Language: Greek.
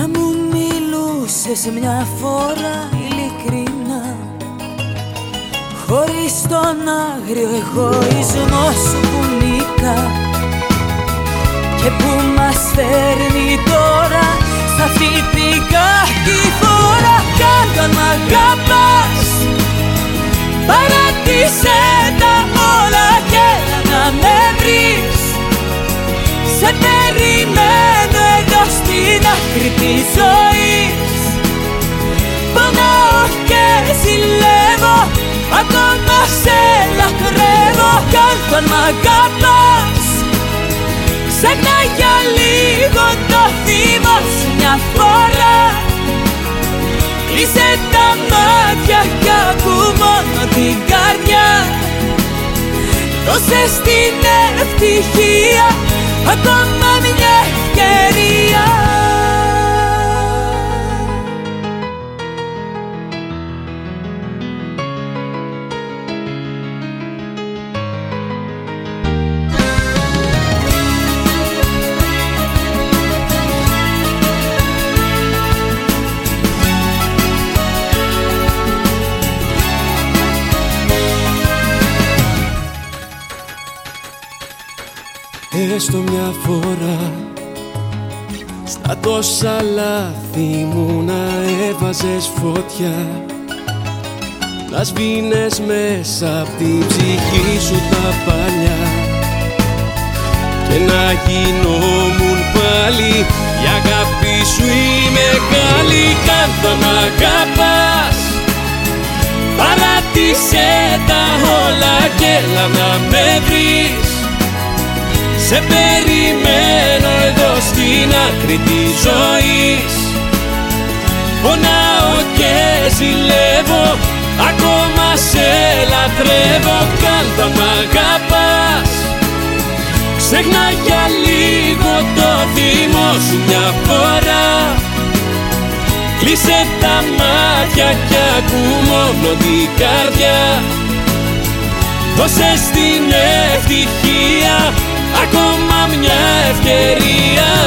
Να μου μιλούσες μια φορά ειλικρινά, χωρίς τον άγριο εγωισμό σου που νικά και που μας φέρνει τώρα σ' αυτή την κάθε φορά. Κάτω μ' αγαπάς, παράτησέ τα όλα και να με βρεις. Σε περιμένω εδώ στην άκρη της ζωής. Πονάω και ζηλεύω, ακόμα σε λατρεύω. Κι αν μ' αγαπάς, ξέχνα για λίγο το θύμα σου μια φορά. Κλείσε τα μάτια κι ακού μόνο την καρδιά. Δώσε στην ευτυχία ακόμα μια ευκαιρία. Έστω μια φορά στα τόσα λάθη μου να έβαζες φωτιά, να σβήνες μέσα απ' την ψυχή σου τα παλιά και να γινόμουν πάλι η αγάπη σου η μεγάλη. Κάτω μ' αγαπάς, παράτησέ τα όλα και έλα να με βρεις. Σε περιμένω εδώ στην άκρη της ζωής. Πονάω και ζηλεύω, ακόμα σε λατρεύω. Κάτω μ' αγαπάς, ξέχνα για λίγο το θυμό σου μια φορά. Κλείσε τα μάτια κι ακού μόνο την καρδιά. Δώσε στην ευτυχία ακόμα μια ευκαιρία.